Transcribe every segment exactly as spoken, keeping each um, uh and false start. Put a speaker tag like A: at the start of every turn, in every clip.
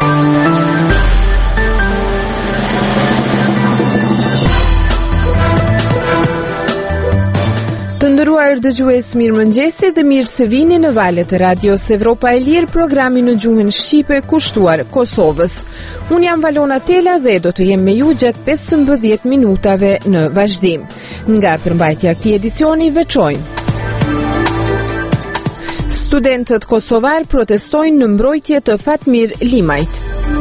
A: Të nderuar dëgjues, mirëmëngjesi dhe mirë se vini në valët e Radios Evropa e Lirë, programi në gjuhën shqipe kushtuar Kosovës. Unë jam Valona Tela dhe do të jem me ju gjatë pesëmbëdhjetë minutave në vazhdim. Nga përmbajtja e këtij edicioni veçojnë: studentët kosovar protestojnë në mbrojtje të Fatmir Limajt.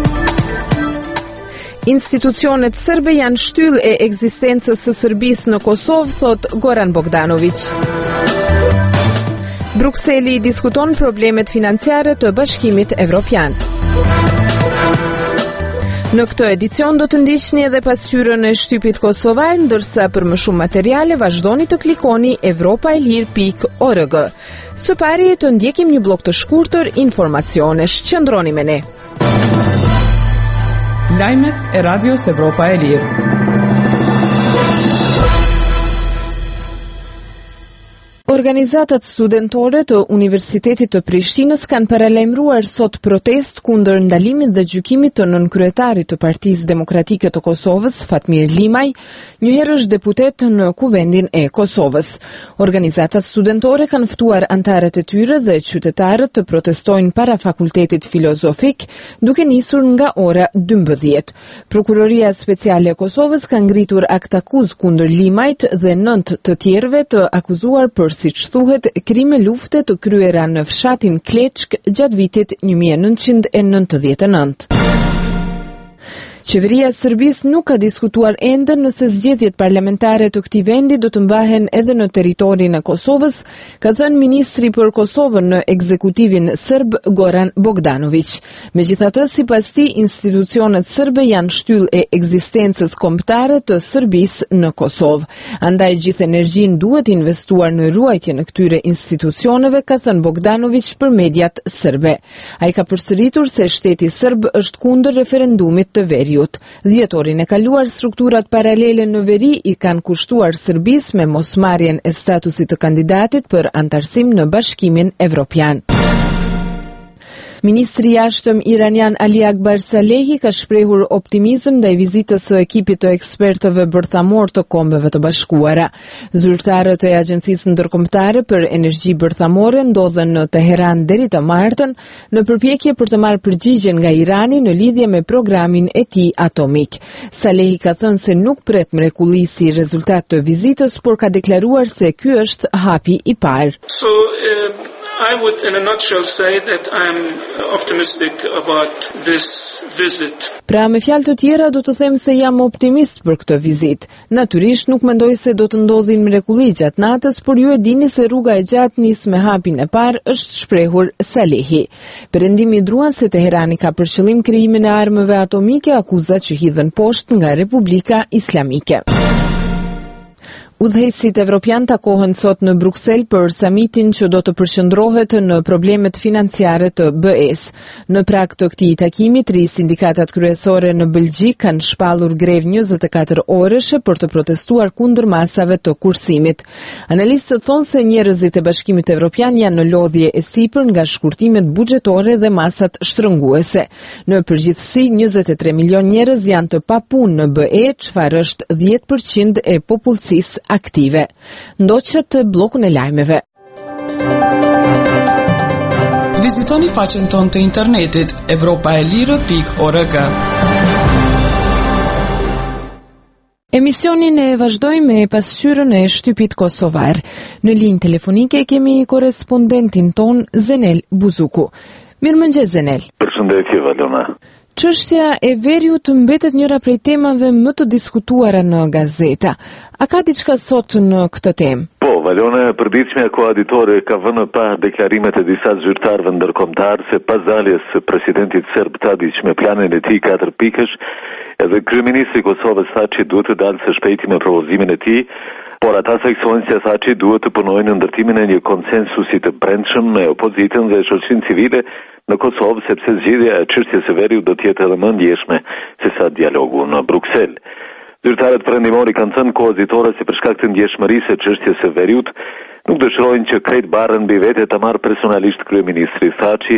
A: Institucionet serbe janë shtyllë e ekzistencës së Serbisë në Kosovë, thot Goran Bogdanović. Brukseli diskuton problemet financiare të Bashkimit Evropian. Në këtë edicion do të ndiqni edhe pasqyrën e shtypit kosovar, ndërsa për më shumë materiale vazhdoni të klikoni evropa e lir pikë org. Së pari të ndjekim një blok të shkurtër informacionesh. Qëndroni me ne.
B: Lajmet e Radios Evropa e Lirë.
A: Organizatat studentore të Universitetit të Prishtinës kanë paralajmëruar sot protest kundër ndalimit dhe gjykimit të nënkryetarit të Partisë Demokratike të Kosovës, Fatmir Limaj, njëherësh deputet në Kuvendin e Kosovës. Organizatat studentore kanë ftuar antarët e tyre dhe qytetarët të protestojnë para Fakultetit Filozofik, duke nisur nga ora dymbëdhjetë. Prokuroria Speciale e Kosovës ka ngritur akt akuz kundër Limajt dhe nëntë të tjerëve të akuzuar për, siç thuhet, krime lufte të kryera në fshatin Kleçk gjatë vitit një mijë e nëntëqind e nëntëdhjetë e nëntë. Qeveria e Serbisë nuk ka diskutuar ende nëse zgjedhjet parlamentare të këtij vendi do të mbahen edhe në territorin e Kosovës, ka thënë ministri për Kosovën në ekzekutivin serb Goran Bogdanović. Megjithatë, sipas tij, institucionet serbe janë shtyllë e ekzistencës kombëtare të Serbisë në Kosovë. Andaj gjithë energjinë duhet investuar në ruajtjen e këtyre institucioneve, ka thënë Bogdanović për mediat serbe. Ai ka përsëritur se shteti serb është kundër referendumit të veriut. Dhjetorin e kaluar, strukturat paralele në veri i kanë kushtuar Serbisë me mosmarrjen e statusit të kandidatit për antarësim në Bashkimin Evropian. Ministri i jashtëm iranian Ali Akbar Salehi ka shprehur optimizëm ndaj vizitës së ekipit të ekspertëve bërthamor të Kombeve të Bashkuara. Zyrtarët e Agjencisë Ndërkombëtare për Energji Bërthamore ndodhen në Teheran deri të martën në përpjekje për të marrë përgjigje nga Irani në lidhje me programin e tij atomik. Salehi ka thënë se nuk pret mrekulli si rezultat të vizitës, por ka deklaruar se ky është hapi i parë.
C: So, uh... I would, in a nutshell, say that I'm optimistic about this visit.
A: Pra, me fjalë të tjera, do të them se jam optimist për këtë vizitë. Natyrisht nuk mendoj se do të ndodhin mrekulli gjatë natës, por ju e dini se rruga e gjatë nis me hapin e parë, është shprehur Salehi. Perëndimi druan se Teherani ka për qëllim krijimin e armëve atomike, akuzat që hidhen poshtë nga Republika Islamike. Udhëheqësit evropian takohen sot në Bruksel për samitin që do të përqendrohet në problemet financiare të B E-s. Në prag të këtij takimi, tri sindikatat kryesore në Belgjik kanë shpallur grevë njëzet e katër oreshe për të protestuar kundër masave të kursimit. Analistët thonë se njerëzit e Bashkimit Evropian janë në lodhje e sipër nga shkurtimet buxhetore dhe masat shtrënguese. Në përgjithësi, njëzet e tre milion njerëz janë të papunë në B E, çfarë është dhjetë përqind e popullsisë aktive. Ndoqët të bllokun e lajmeve.
B: Vizitoni faqen tonë të internetit evropa e lirë pikë org.
A: Emisionin e vazhdojmë me pasqyrën e shtypit kosovar. Në linjë telefonike kemi korespondentin ton Zenel Buzuku. Mirëmëngjes Zenel.
D: Përshëndetje Valona.
A: Çështja e veriut mbetet njëra prej temave më të diskutuara në gazeta. A ka diçka sot në këtë temë?
D: Po, Valona, e përditshmja koaditore ka vënë pa deklarimet e disa zyrtarëve ndërkombëtar se pas daljes së presidentit serb Tadić me planin e tij katër pikësh, edhe kryeministri i Kosovës Thaçi duhet të dalë së shpejti me propozimin e tij, por ata theksojnë se Thaçi duhet të punojë në ndërtimin e një konsensusi të brendshëm me opozitën dhe shoqërinë civile në Kosovë, sepse zgjidhja e çështjes së veriut do të jetë edhe më ndjeshme se sa dialogu në Bruksel. Zyrtarët perëndimori kanë thënë koazitorët se për shkak të ndjeshmërisë së çështjes së veriut nuk dëshirojnë që krejt barrën mbi vete ta marrë personalisht kryeministri Thaçi,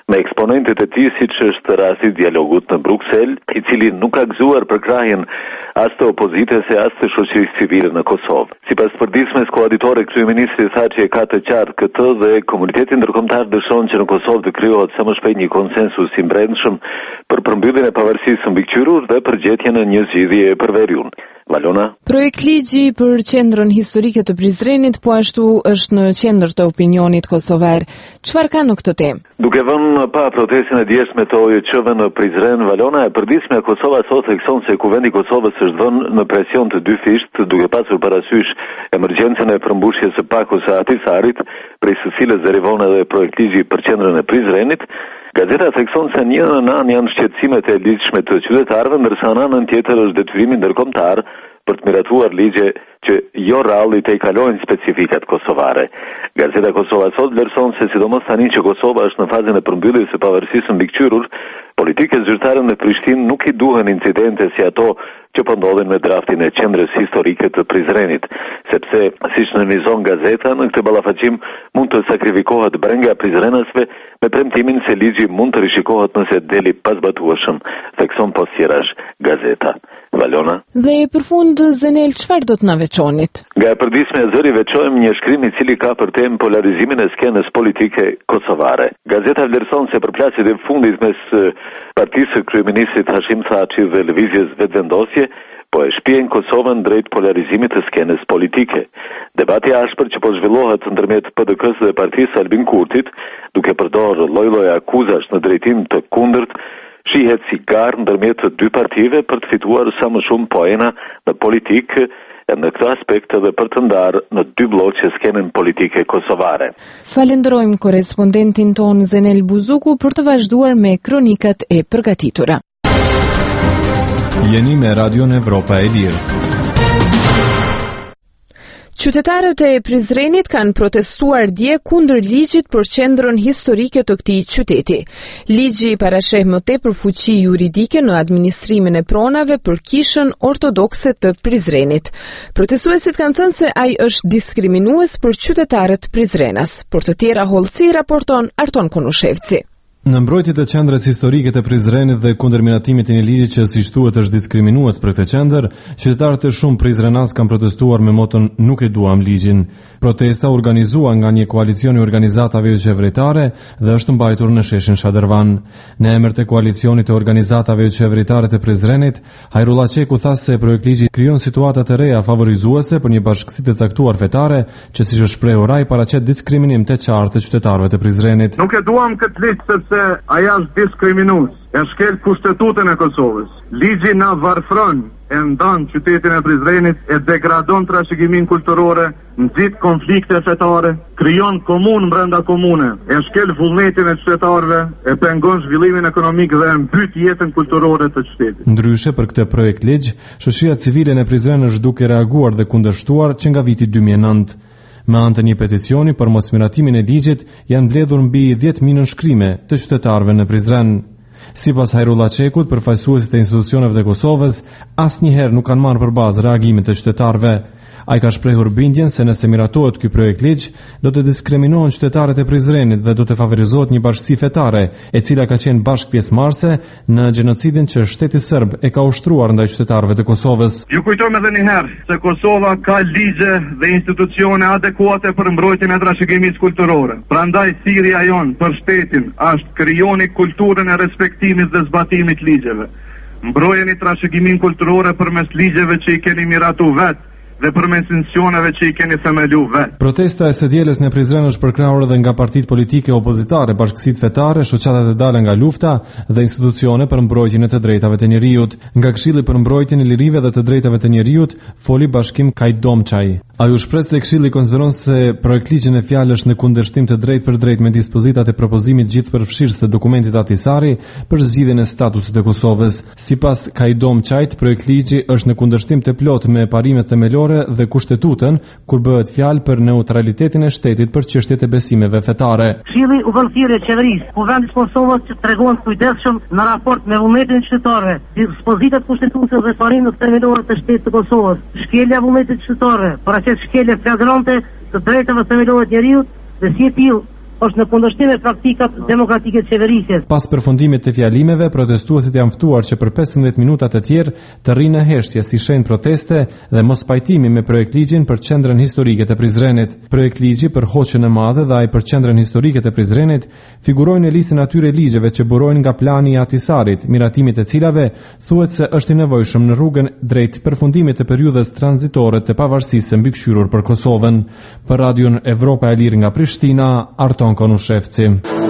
D: me eksponentët e tij, siç është rasti i dialogut në Bruksel, i cili nuk ka gëzuar për krahjen as të opozitës e as të shoqërisë civile në Kosovë. Sipas përditshmes koaditore, kryeministri tha që e ka të qartë këtë dhe komuniteti ndërkombëtar dëshon që në Kosovë të krijohet sa më shpejt një konsensus i brendshëm për përmbylljen e pavarësisë së mbikëqyrur dhe përgjetjen e një zgjidhjeje për veriun. Valona.
A: Projekt ligji për qendrën historike të Prizrenit po ashtu është në qendër të opinionit kosovar. Çfarë ka në këtë temë?
D: Duke vënë pa protestën e djeshme të O J Q-ve në Prizren, Valona, e përditshme e Kosova sot thekson se Kuvendi i Kosovës është vënë në presion të dy fisht, duke pasur parasysh emergjencën e përmbushjes së pakos së Atisarit, prej së cilës derivon edhe projekt ligji për qendrën e Prizrenit. Gazeta thekson se një në anë janë shqetësimet e lidhshme të qytetarëve, ndërsa në anën tjetër është detyrimi ndërkombëtar për të miratuar ligje që jo rralli të i kalojnë specifikat kosovare. Gazeta Kosova sot vlerëson se sidomos tani që Kosova është në fazën e përmbylljes së pavarësisë së mbikëqyrur, politikët zyrtare në Prishtinë nuk i duhen incidente si ato që po ndodhin me draftin e qendrës historike të Prizrenit, sepse siç nënvizon gazeta, në këtë ballafaqim mund të sakrifikohet brenga prizrenasve me premtimin se ligji mund të rishikohet nëse deli pazbatueshëm, thekson poshtjerash gazeta. Valona.
A: Dhe për fund, Zenel, çfarë do të na veçonit?
D: Nga e përditshme e zëri veçojmë një shkrim i cili ka për temë polarizimin e skenës politike kosovare. Gazeta vlerëson se përplasjet e fundit mes partisë së kryeministrit Hashim Thaçi dhe lëvizjes vetëvendosje po e shpihen Kosovën drejt polarizimit të skenës politike. Debati ashpër që po zhvillohet ndërmjet P D K-s dhe partisë Albin Kurtit, duke përdorur lloj-lloj akuzash në drejtim të kundërt, shihet si garë ndërmjet të dy partive për të fituar sa më shumë poena në politikë e në këtë aspekt edhe për të ndarë në dy bloqe skenën politike kosovare.
A: Falenderojmë korespondentin ton Zenel Buzuku për të vazhduar me kronikat e përgatitura.
E: Jeni me Radion Evropa e Lirë.
A: Qytetarët e Prizrenit kanë protestuar dje kundër ligjit për qendrën historike të këtij qyteti. Ligji parasheh më tepër fuqi juridike në administrimin e pronave për kishën ortodokse të Prizrenit. Protestuesit kanë thënë se ai është diskriminues për qytetarët prizrenas. Për të tjera hollësi, raporton Arton Konushevci.
E: Në mbrojtjet e qendrës historike të Prizrenit dhe kundër minatimit të një ligji që siç thuhet është diskriminues për këtë qendër, qytetarët e shumë prizrenas kanë protestuar me moton "Nuk e duam ligjin". Protesta organizuar nga një koalicion i organizatave jo qeveritare dhe është mbajtur në sheshin Shadërvan. Në emër të koalicionit të organizatave jo qeveritare të Prizrenit, Hajrullah Çeku tha se projekt ligji krijon situata të reja favorizuese për një bashkësi të caktuar fetare, që siç është shprehur ai paraqet diskriminim të qartë të qytetarëve të Prizrenit.
F: Nuk e duam këtë ligj sepse aja është diskriminues, e shkel kushtetutën e Kosovës. Ligji na varfron, e ndan qytetin e Prizrenit, e degradon trashëgiminë kulturore, nxit konflikte fetare, krijon komunë brenda komune, e shkel vullnetin e qytetarëve, e pengon zhvillimin ekonomik dhe e mbyt jetën kulturore të qytetit.
E: Ndryshe për këtë projekt ligj, shoqëria civile në Prizren është duke reaguar dhe kundërshtuar që nga viti dy mijë e nëntë. Me anë të një peticioni për mosmiratimin e ligjit janë mbledhur mbi dhjetë mijë nënshkrime të qytetarëve në Prizren. Sipas Hajrullah Çekut, përfaqësuesit e institucioneve të Kosovës asnjëherë nuk kanë marrë përbazë reagimin të qytetarëve. Ai ka shprehur bindjen se nëse miratohet ky projekt ligj, do të diskriminohen qytetarët e Prizrenit dhe do të favorizohet një bashkësi fetare, e cila ka qenë bashkë pjesëmarrëse në gjenocidin që shteti serb e ka ushtruar ndaj qytetarëve të Kosovës.
F: Ju kujtojmë edhe një herë se Kosova ka ligje dhe institucione adekuate për mbrojtjen e trashëgimisë kulturore. Prandaj thirrja jon për shtetin është krijoni kulturën e respektimit dhe zbatimit ligjeve. Mbrojeni trashëgiminë kulturore përmes ligjeve që i keni miratu vetë dhe përmes institucioneve që i keni themelu vetë.
E: Protesta e së dielës në Prizren është përkrahur edhe nga partitë politike opozitare, bashkësitë fetare, shoqatat e dalë nga lufta dhe institucione për mbrojtjen e të drejtave të njerëzit. Nga Këshilli për mbrojtjen e lirive dhe të drejtave të njerëzit foli Bashkim Kajdomçaj. Ai u shpreh se Këshilli konsideron se projektligjin e fjalë është në kundërshtim të drejtë për drejtë me dispozitat e propozimit gjithëpërfshirës të dokumentit Ahtisari për zgjidhjen e statusit të Kosovës. Sipas Kajdomçajt, projektligji është në kundërshtim të plotë me parimet themelore dhe kushtetutën kur bëhet fjalë për neutralitetin e shtetit për çështjet e besimeve fetare.
G: Këshilli u bën thirrje qeverisë, Kuvendit të Kosovës që tregon kujdesshëm në raport me vullnetin qytetarëve, dispozitat kushtetuese dhe parimet themelore të shtetit të Kosovës, shkelja e vullnetit qytetarëve, paraqet shkelje flagrante të drejtave themelore të njerëzit dhe si e tillë është në kundërshtim me praktikat demokratike të qeverisjes.
E: Pas përfundimit të fjalimeve, protestuesit janë ftuar që për pesëmbëdhjetë minuta të tjerë të rrinë në heshtje si shenjë proteste dhe mos pajtimi me projekt ligjin për qendrën historike të Prizrenit. Projekt ligji për Hoqën e Madhe dhe ai për qendrën historike të Prizrenit figurojnë në listën atyre ligjeve që burojnë nga plani i Atisarit, miratimit e cilave thuhet se është i nevojshëm në rrugën drejt përfundimit të periudhës tranzitore të pavarësisë së mbikëqyrur për Kosovën. Për Radion Evropa e Lirë nga Prishtina, Arton Konushevci.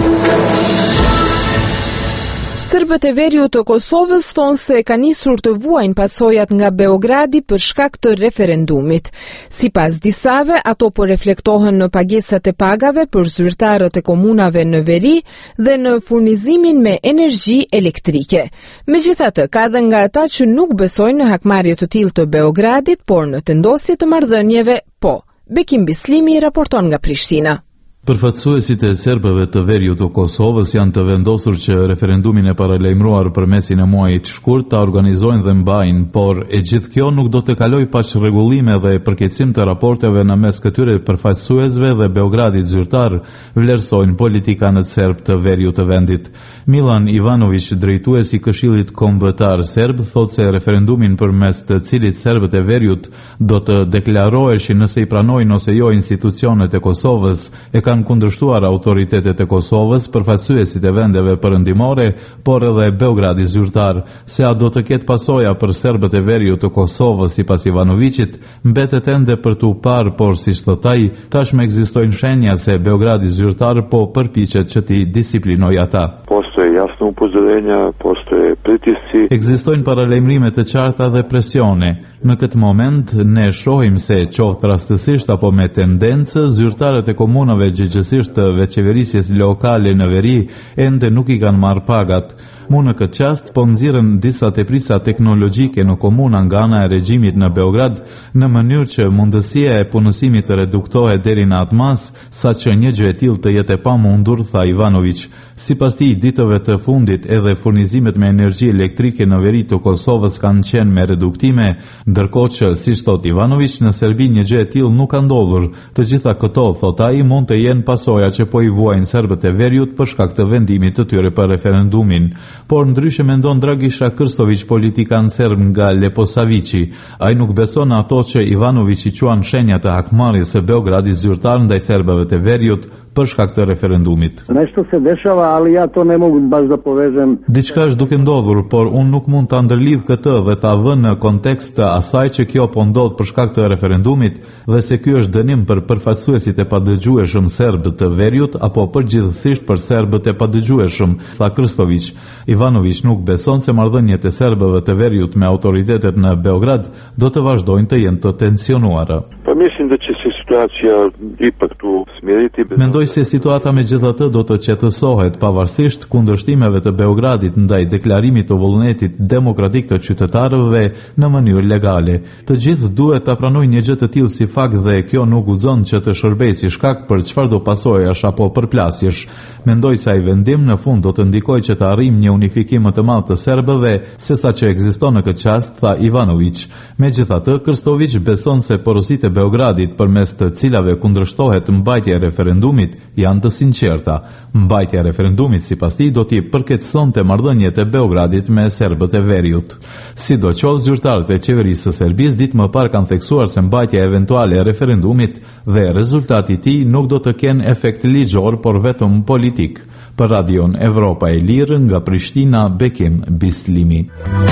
A: Serbët e veriut të Kosovës thonë se ka nisur të vuajnë pasojat nga Beogradi për shkak të referendumit. Sipas disave, ato po reflektohen në pagesat e pagave për zyrtarët e komunave në veri dhe në furnizimin me energji elektrike. Megjithatë, ka edhe nga ata që nuk besojnë në hakmarrje të tillë të Beogradit, por në tendosje të marrëdhënieve, po. Bekim Bislimi raporton nga Prishtina.
H: Përfaqësuesit e serbëve të veriut të Kosovës janë të vendosur që referendumin e paralajmëruar për mesin e muajit shkurt ta organizojnë dhe mbajnë, por e gjithë kjo nuk do të kalojë pa rregullime dhe përkeqësim të raporteve në mes këtyre përfaqësuesve dhe Beogradit zyrtar, vlerësojnë politikanët serb të veriut të vendit. Milan Ivanović, drejtuesi i Këshillit Kombëtar Serb, thotë se referendumin përmes të cilit serbët e veriut do të deklaroheshin nëse i pranojnë ose jo institucionet e Kosovës, e kanë kundërshtuar autoritetet e Kosovës, përfaqësuesit e vendeve perëndimore, por edhe Beogradi zyrtar. Se a do të ketë pasoja për serbët e veriut të Kosovës sipas Ivanovićit, mbetet ende për tu parë, por siç thot ai, tashmë ekzistojnë shenja se Beogradi zyrtar po përpiqet që t'i disiplinojë ata.
I: Postoje jasno upozorenja, postoje pritisci.
H: Ekzistojnë paralajmërime të qarta dhe presione. Në këtë moment ne shohim se qoftë rastësisht apo me tendencë, zyrtarët e komunave gjëgjësisht të veçeverisjes lokale në veri ende nuk i kanë marrë pagat. Mu në këtë qast po nxirren disa teprisa teknologjike në komuna nga ana e regjimit në Beograd në mënyrë që mundësia e punësimit të reduktohet deri në atë mas, saqë një gjë e tillë të jetë e pamundur, tha Ivanović. Sipas tij, ditëve të fundit edhe furnizimet me energji elektrike në veri të Kosovës kanë qenë me reduktime, ndërkohë që, siç thot Ivanović, në Serbi një gjë e tillë nuk ka ndodhur. Të gjitha këto, thot ai, mund të jenë pasoja që po i vuajnë serbët e veriut për shkak të vendimit të tyre për referendumin. Por ndryshe mendon Dragisha Krstović, politikan serb nga Leposavići. Ai nuk beson ato që Ivanović i quan shenjat e hakmarrjes së Beogradit zyrtar ndaj serbëve të veriut për shkak të referendumit.
J: Nešto se dešava, ali ja to ne mogu baš da povežem.
H: Diçka është duke ndodhur, por unë nuk mund ta ndërlidh këtë dhe ta vë në kontekst të asaj që kjo po ndodh për shkak të referendumit dhe se ky është dënim për përfaqësuesit e padëgjueshëm serb të veriut apo përgjithsisht për serbët e padëgjueshëm, tha Krstović. Ivanović nuk beson se marrëdhëniet e serbëve të veriut me autoritetet në Beograd do të vazhdojnë të jenë të tensionuara.
I: Pa mislim da će se situacija ipak tu smiriti.
H: Mendoj se situata megjithatë do të qetësohet pavarësisht kundërshtimeve të Beogradit ndaj deklarimit të vullnetit demokratik të qytetarëve në mënyrë legale. Të gjithë duhet ta pranojnë një gjë të tillë si fakt dhe kjo nuk guxon që të shërbejë si shkak për çfarëdo pasojash apo përplasjesh. Mendoj se ai vendim në fund do të ndikojë që të arrijmë një unifikim më të madh të serbëve sesa që ekziston në këtë çast, tha Ivanović. Megjithatë, Krstović beson se porositë e Beogradit përmes të cilave kundërshtohet mbajtja e referendumit janë të sinqerta. Mbajtja e referendumit sipas tij do t'i përkeçësonte marrëdhëniet e Beogradit me serbët e veriut. Sidoqoftë, zyrtarët e qeverisë së Serbisë ditë më parë kanë theksuar se mbajtja eventuale e referendumit dhe rezultati i tij nuk do të kenë efekt ligjor, por vetëm politik. Për Radion Evropa e Lirë nga Prishtina, Bekim Bislimi.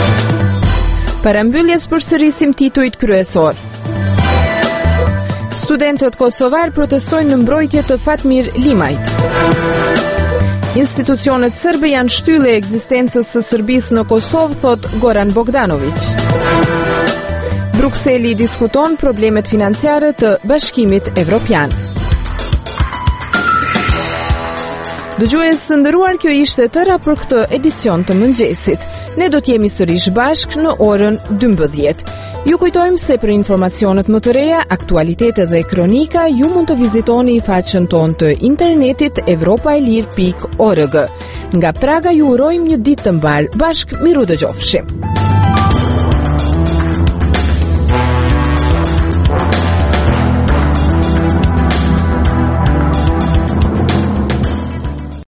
A: Parambyljes përsërisim titujt kryesor. Studentët kosovar protestojnë në mbrojtje të Fatmir Limajt. Institucionet serbe janë shtylle e ekzistencës së Serbisë në Kosovë, thot Goran Bogdanović. Brukseli diskuton problemet financiare të Bashkimit Evropian. Dëgjues së nderuar, kjo ishte tëra për këtë edicion të mëngjesit. Ne do t'jemi sërish bashk në orën dymbëdhjetë. Ju kujtojmë se për informacionet më të reja, aktualitetet dhe kronika, ju mund të vizitoni faqen tonë të internetit evropaelir pikë org. Nga Praga ju urojmë një ditë të mbarë, bashk miru dëgjofshim.